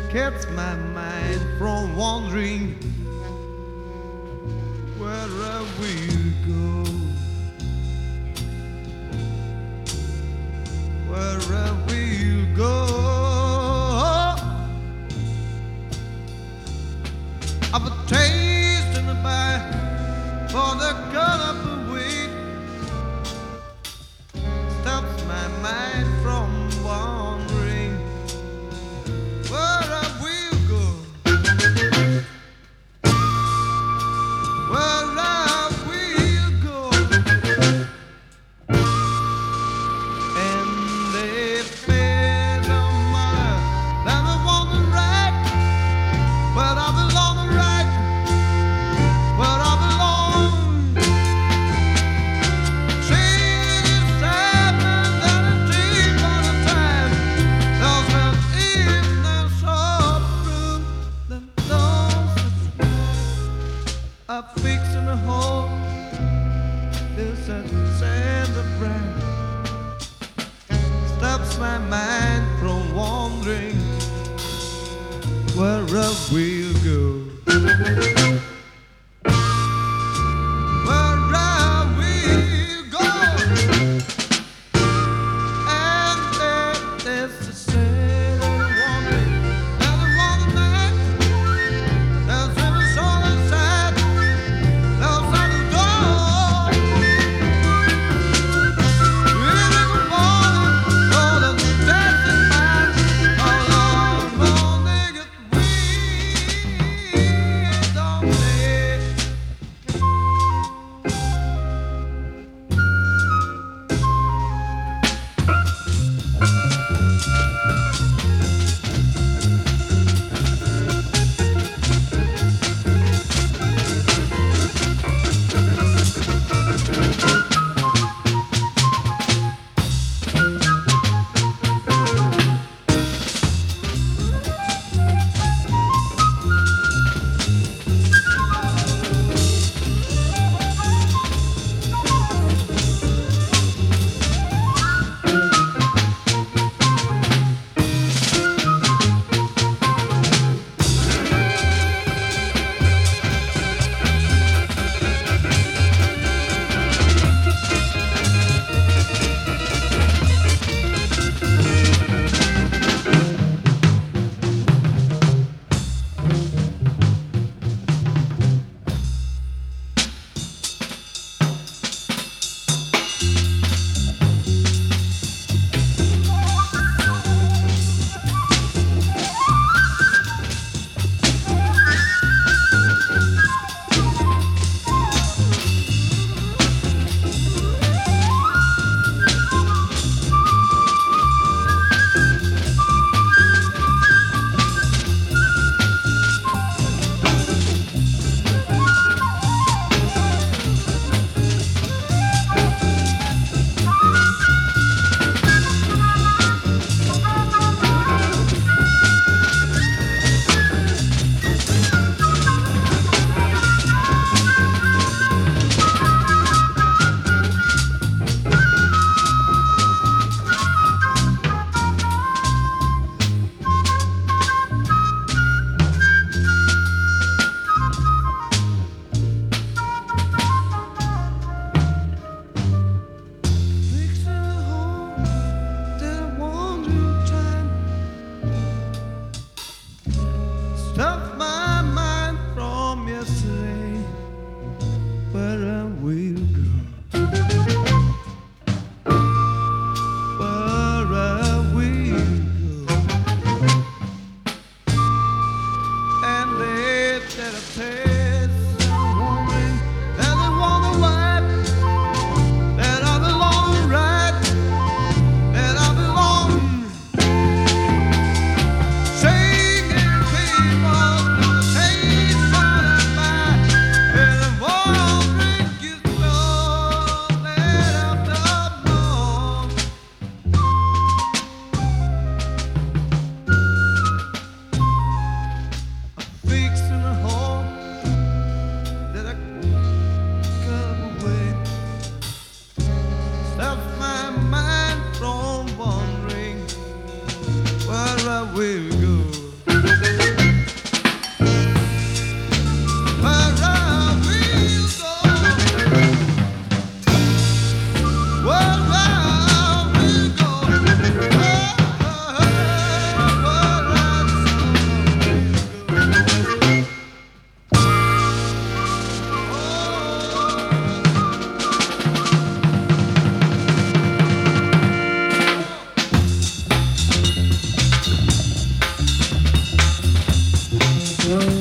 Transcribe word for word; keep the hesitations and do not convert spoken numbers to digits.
Gets my mind from wandering where I will go, where I will go. I've a taste in the bite for the cut of the weed, stops my mind from wandering where I will go, where I will go. And they pay no matter that I want to right, but I belong to right, where I belong. Change is happening that it takes all the time. Those men evening so blue, them those are fixing a hole. There's a sand of brand stops my mind from wandering where I will go, where I will go. And there, there's a sand of wandering, there's a wandering night, there's a soul inside, there's a door. In the morning, oh, the dancing man, oh, Lord, morning it we don't need. Fixing a hole that I wandering time stops my mind from yesterday where I will go, where I will go. And they that I taste are wondering that they want to wipe, that I belong right, that I belong. Singing people gonna taste what I buy, and the wandering gets lost, let up the moon. Fixing a hole that I cut away, stops my mind from wandering where I will go. One